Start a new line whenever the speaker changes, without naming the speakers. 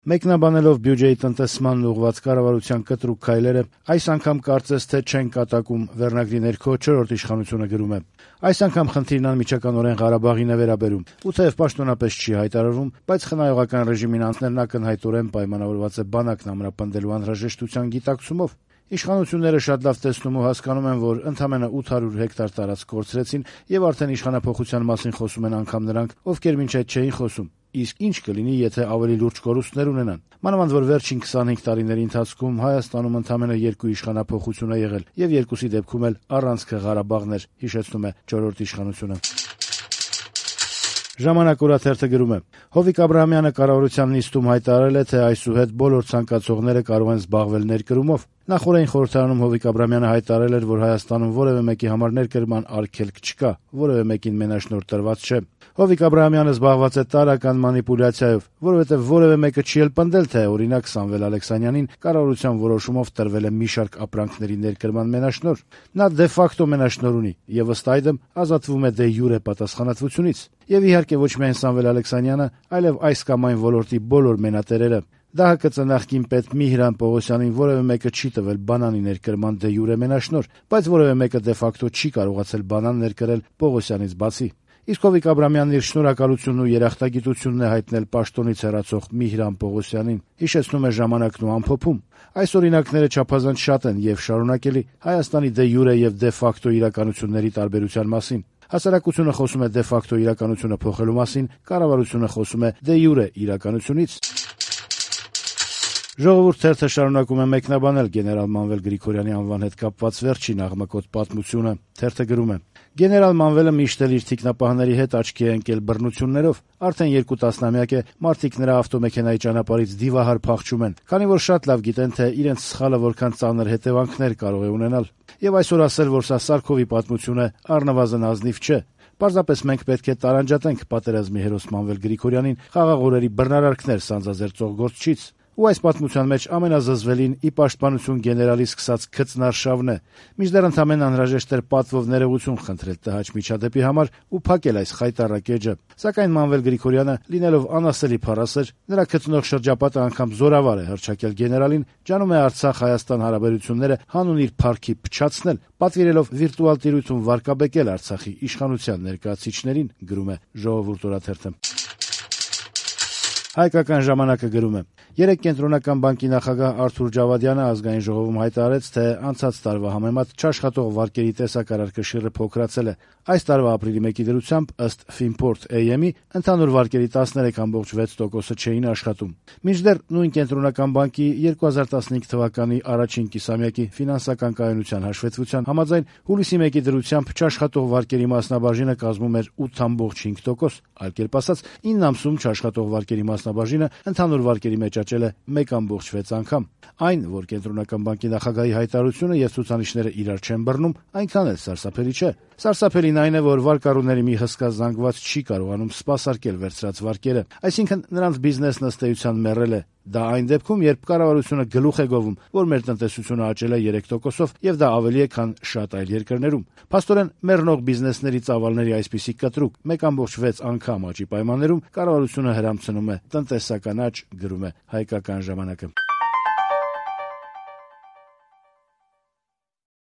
Մեկնաբանելով բյուջեի տնտեսմանն ուղղված կառավարության կտրուկ քայլերը, այս անգամ կարծես թե չեն կատակում վերնագրի ներքո 4-րդ իշխանությունը գրում է. այս անգամ խնդիրն անմիջականորեն Ղարաբաղին է վերաբերում, ու թեև պաշտոնապես չի հայտարարվում, բայց խնայողական ռեժիմին անձնելն ակնհայտորեն պայմանավորված է բանակն ամրապնդելու անհրաժեշտության գիտակցումով։ Իշխանությունները շատ լավ տեսնում ու հասկանում են, որ ընդամենը 800 հեկտար տարածք կորցրեցին եւ արդեն իշխանափոխության մասին խոսում են անգամ նրանք, ովքեր մինչ այդ չէին խոսում։ Իսկ ինչ կլինի, եթե ավելի լուրջ կորուստներ ունենան։ Մանավանդ որ վերջին 25 տարիների ընթացքում Հայաստանում ընդամենը 2 իշխանափոխություն է եղել եւ երկուսի դեպքում էլ առանցքը Ղարաբաղն էր, հիշեցնում է 4-րդ իշխանությունը։ Ժամանակ օրաթերթը գրում է. Հովիկ Աբրահամյանը կառավարության նիստում հայտարարել է, թե այսուհետ բոլոր ցանկացողները կարող են զբաղվել ներկրումով։ Նախորդին խորհրդարանում Հովիկ Աբրահամյանը հայտարարել էր, որ Հայաստանում որևէ մեկի համար ներկրման արգելք չկա, որևէ մեկին մենաշնորհ տրված չէ։ Հովիկ Աբրահամյանը զբաղված է տարրական մանիպուլյացիայով, որովհետև որևէ մեկը չի էլ պնդել, թե օրինակ Սամվել Ալեքսանյանին կառավարության որոշումով տրվել է մի շարք ապրանքների ներկրման մենաշնորհ։ Նա դե ֆակտո մենաշնորհ ունի եւ ըստ այդմ ազատվում է դե յուրե պատասխանատվությունից։ Եվ իհարկե ոչ միայն Սամվել Ալեքսանյանը, այլև այս կամ այն ոլորտի բոլոր մենատերերը։ ԴՀԿ նախկին պետ Միհրան Պողոսյանին որևէ մեկը չի տվել բանանի ներկրման դե յուրե մենաշնորհ, բայց որևէ մեկը դե ֆակտո չի կարողացել բանան ներկրել Պողոսյանից բացի։ Իսկ Հովիկ Աբրահամյանն իր շնորհակալությունն ու երախտագիտությունն է հայտնել պաշտոնից հեռացող Միհրան Պողոսյանին, հիշեցնում է Ժամանակն ու ամփոփում։ Այս օրինակները չափազանց շատ են եւ շարունակելի Հայաստանի դե յուրե եւ դե ֆակտո իրականությունների տարբերության մասին։ Հասարակությունը խոսում է դե ֆակտո իրականությունը փոխելու մասին, կառավարությունը խոսում է դե յուրե իրականությունից։ Ժողովուրդ թերթը շարունակում է մեկնաբանել գեներալ Մանվել Գրիգորյանի անվան հետ կապված վերջին աղմկոտ պատմությունը։ Թերթը գրում է. Գեներալ Մանվելը միշտ էլ իր թիկնապահների հետ աչքի է ընկել բռնություններով։ Արդեն 2 տասնամյակ է մարդիկ նրա ավտոմեքենայի ճանապարհից դիվահար փախչում են, քանի որ շատ լավ գիտեն, թե իրենց սխալը որքան ծանր հետևանքներ կարող է ունենալ։ Եվ այսօր ասել, որ սա Սարգովի պատմություն է, առնվազն ազնիվ չէ։ Պարզապես մենք պետք է տարանջատենք պատերազմի հերոս Մանվել Գրիգորյանին խաղաղ օրերի բռնարարքներ սանձազերծող գործչից։ Ու այս պատմության մեջ ամենազզվելին ի պաշտպանություն գեներալի սկսած քծնարշավն է։ Մինչդեռ ընդամենը անհրաժեշտ էր պատվով ներողություն խնդրել տհաճ միջադեպի համար ու փակել այս խայտառակ էջը։ Սակայն Մանվել Գրիգորյանը, լինելով անասելի փառասեր, նրա քծնող շրջապատը անգամ զորավար է հռչակել գեներալին, ջանում է Արցախ-Հայաստան հարաբերությունները հանուն իր փառքի փչացնել, պատվիրելով վիրտուալ տիրույթում վարկաբեկել Արցախի իշխանության ներկայացուցիչներին, գրում է Ժողովուրդ օրաթերթը։ Հայկական ժամանակը գրում է. Երեկ Կենտրոնական բանկի նախագահ Արթուր Ջավադյանը ազգային ժողովում հայտարարեց, թե անցած տարվա համեմատ չաշխատող վարկերի տեսակարար կշիռը փոքրացել է։ Այս տարվա ապրիլի 1-ի դրությամբ ըստ Finport AM-ի ընդհանուր վարկերի 13.6%-ը չէին աշխատում։ Մինչդեռ նույն Կենտրոնական բանկի 2015 թվականի առաջին կիսամյակի ֆինանսական կայունության հաշվետվության համաձայն հուլիսի 1-ի դրությամբ չաշխատող վարկերի մասնաբաժինը կազմում էր 8.5%, այլ կերպ ասած 9 ամսում չաշխատող վարկերի մասնաբաժինը ընդհանուր վարկերի մեջ աճել է 1.6 անգամ։ Այն, որ Կենտրոնական բանկի նախագահի հայտարարությունը եւ ցուցանիշները իրար չեն բռնում, այնքան էլ սարսափելի չէ։ Սարսափելին այն է, որ վարկառուների մի հսկա զանգված չի կարողանում սպասարկել վերցրած վարկերը, այսինքն նրանց բիզնեսն ըստ էության մեռել է։ Դա այն դեպքում, երբ կառավարությունը գլուխ է գովում, որ մեր տնտեսությունը աճել է 3%-ով եւ դա ավելի է, քան շատ այլ երկրներում։ Փաստորեն, մեռնող բիզնեսների ծավալների այսպիսի կտրուկ 1.6 անգամ աճի պայմաններում կառավարությունը հրամցնում է տնտեսական աճ, գրում է Հայկական ժամանակը։